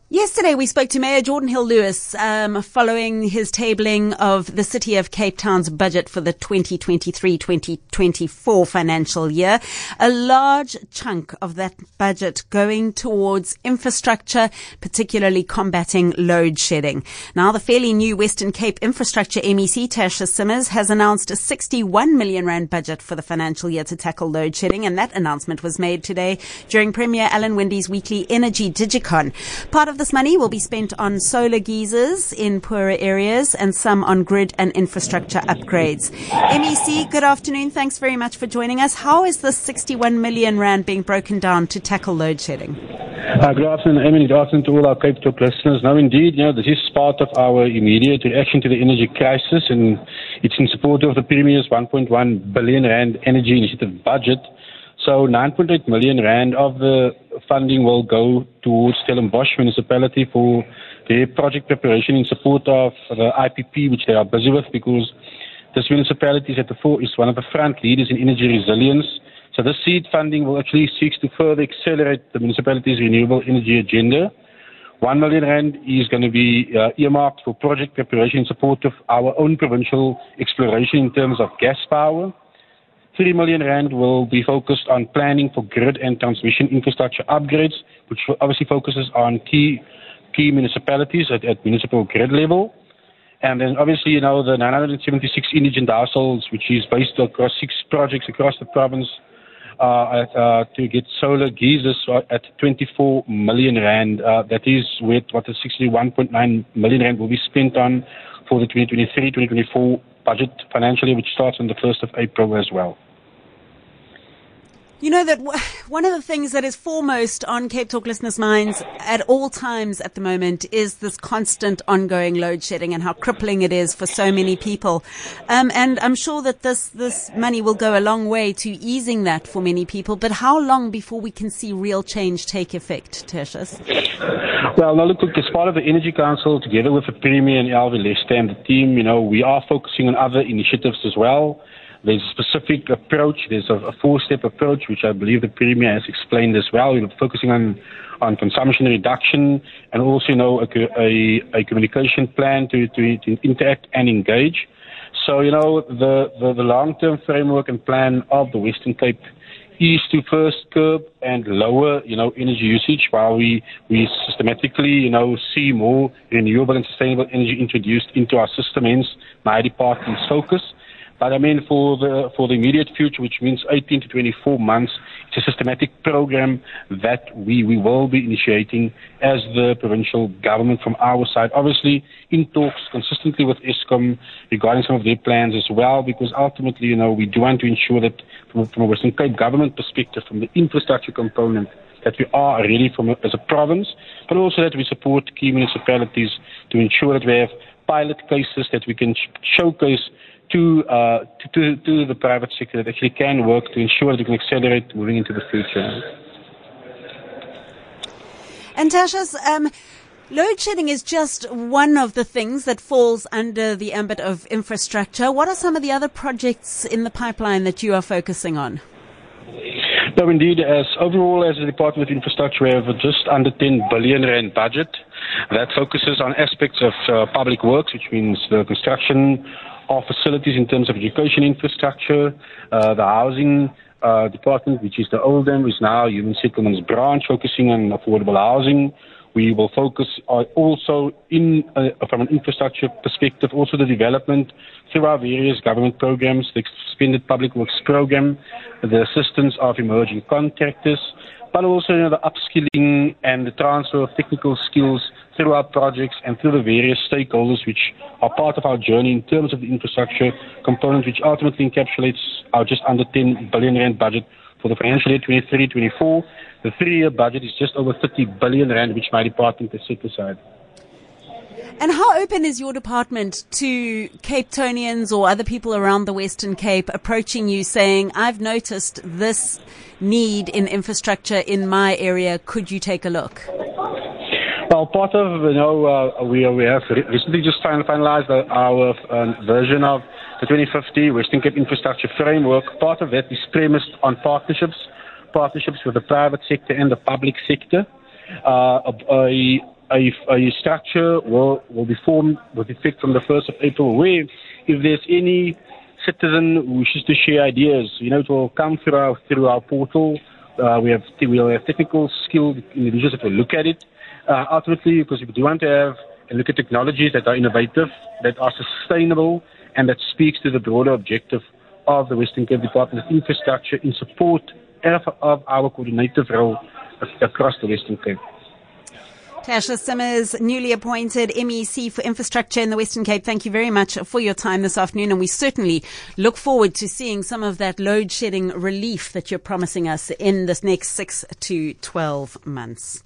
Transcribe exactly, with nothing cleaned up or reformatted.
Yesterday, we spoke to Mayor Jordan Hill-Lewis um, following his tabling of the City of Cape Town's budget for the twenty twenty-three twenty twenty-four financial year. A large chunk of that budget going towards infrastructure, particularly combating load shedding. Now, the fairly new Western Cape Infrastructure M E C, Tertius Simmers, has announced a sixty-one million rand budget for the financial year to tackle load shedding, and that announcement was made today during Premier Alan Windey's weekly Energy Digicon. Part of this money will be spent on solar geysers in poorer areas and some on grid and infrastructure upgrades. M E C, good afternoon. Thanks very much for joining us. How is this sixty-one million rand being broken down to tackle load shedding? Uh, good afternoon, Emily. Good afternoon to all our Cape Talk listeners. Now, indeed, you know, this is part of our immediate reaction to the energy crisis, and it's in support of the Premier's one point one billion rand energy initiative budget. So nine point eight million rand of the funding will go towards Stellenbosch municipality for their project preparation in support of the I P P, which they are busy with, because this municipality is at the fore, is one of the front leaders in energy resilience. So this seed funding will actually seek to further accelerate the municipality's renewable energy agenda. One million rand is going to be uh, earmarked for project preparation in support of our own provincial exploration in terms of gas power. Three million rand will be focused on planning for grid and transmission infrastructure upgrades, which obviously focuses on key key municipalities at, at municipal grid level. And then obviously, you know, the nine hundred seventy-six indigent households, which is based across six projects across the province, uh, at, uh, to get solar geysers at twenty-four million rand. Uh, that is with what the sixty-one point nine million rand will be spent on for the twenty twenty-three twenty twenty-four budget financially, which starts on the first of April as well. You know that w- one of the things that is foremost on Cape Talk listeners' minds at all times at the moment is this constant ongoing load shedding and how crippling it is for so many people. Um, and I'm sure that this, this money will go a long way to easing that for many people. But how long before we can see real change take effect, Tertius? Well, now look, look, as part of the Energy Council, together with the Premier and Alvin Lester and the team, you know, we are focusing on other initiatives as well. There's a specific approach. There's a, a four-step approach, which I believe the Premier has explained as well. We're focusing on, on consumption reduction and also, you know, a, a, a communication plan to, to, to interact and engage. So, you know, the, the, the long-term framework and plan of the Western Cape is to first curb and lower, you know, energy usage while we, we systematically, you know, see more renewable and sustainable energy introduced into our system, hence my department's focus. But I mean, for the for the immediate future, which means eighteen to twenty-four months, it's a systematic program that we, we will be initiating as the provincial government from our side. Obviously, in talks consistently with Eskom regarding some of their plans as well, because ultimately, you know, we do want to ensure that from, from a Western Cape government perspective, from the infrastructure component, that we are ready from a, as a province, but also that we support key municipalities to ensure that we have pilot cases that we can sh- showcase To, uh, to, to the private sector that actually can work to ensure that we can accelerate moving into the future. And Tertius, um, load shedding is just one of the things that falls under the ambit of infrastructure. What are some of the other projects in the pipeline that you are focusing on? No, indeed, as overall as the Department of Infrastructure, we have a just under ten billion rand budget that focuses on aspects of uh, public works, which means the construction of facilities in terms of education infrastructure, uh, the housing uh, department, which is the Oldham, is now Human Settlements branch, focusing on affordable housing. We will focus on also in uh, from an infrastructure perspective, also the development through our various government programs, the Suspended Public Works Program, the assistance of emerging contractors, but also, you know, the upskilling and the transfer of technical skills through our projects and through the various stakeholders which are part of our journey in terms of the infrastructure component, which ultimately encapsulates our just under ten billion rand budget for the financial year twenty-three twenty-four. The three-year budget is just over thirty billion rand, which my department has set aside. And how open is your department to Cape Townians or other people around the Western Cape approaching you saying, I've noticed this need in infrastructure in my area, could you take a look? Well, part of, you know, uh, we, we have recently just finalized our uh, version of the twenty fifty Western Cape Infrastructure Framework. Part of that is premised on partnerships, partnerships with the private sector and the public sector. Uh, a, a a, a structure will, will be formed with effect from the first of April, where if there's any citizen who wishes to share ideas, you know, it will come through our, through our portal. Uh, we have we will have technical skilled individuals that will look at it. Uh, ultimately, because we do want to have and look at technologies that are innovative, that are sustainable, and that speaks to the broader objective of the Western Cape Department of Infrastructure in support of, of our coordinative role across the Western Cape. Tasha Simmers, newly appointed M E C for Infrastructure in the Western Cape. Thank you very much for your time this afternoon, and we certainly look forward to seeing some of that load shedding relief that you're promising us in this next six to twelve months.